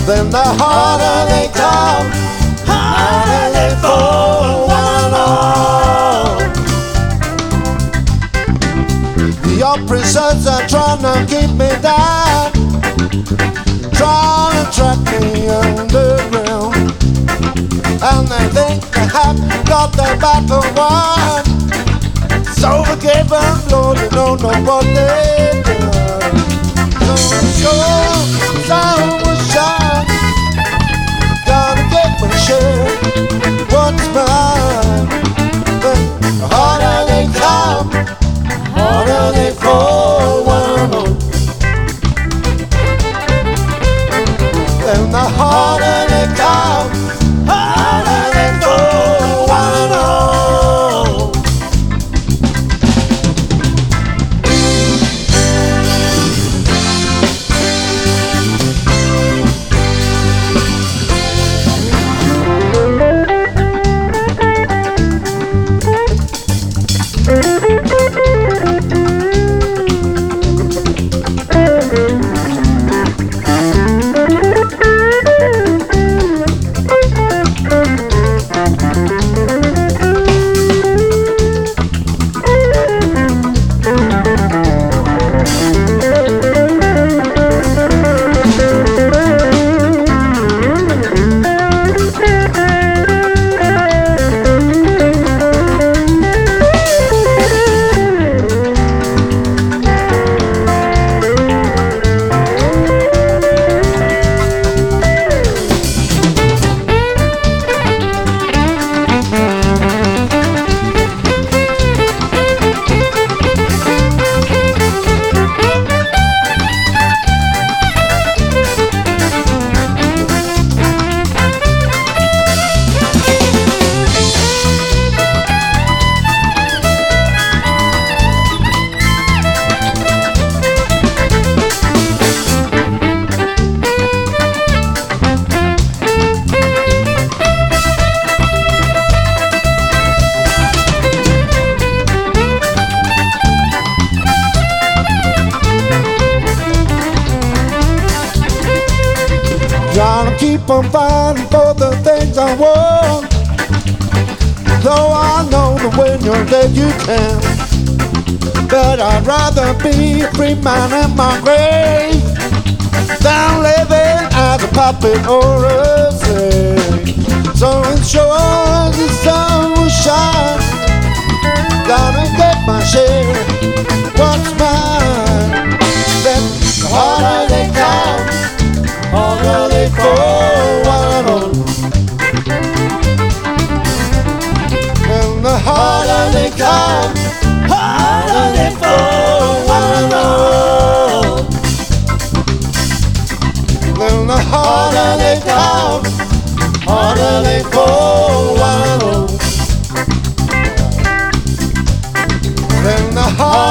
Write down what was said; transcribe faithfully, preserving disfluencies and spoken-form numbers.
then the harder they come, harder they fall one and all. The oppressors are trying to keep me down, trying to track me underground, and they think they have got their battle won. So forgive them, Lord, you don't know what they've done. So I'm sure sun will shine, gonna get my share, what's mine. But the harder they come, harder they fall one on. And the harder they come, harder they fall one on. Trying to keep on fighting for the things I want, though I know that when you're dead you can. But I'd rather be a free man in my grave than living as a puppet or a slave. So ensure the sun will shine, gonna get my share, what's mine. Then the harder they come, harder they fall one on. And the harder they come, harder they fall one on. Then the harder they come, harder they fall one on. Then the harder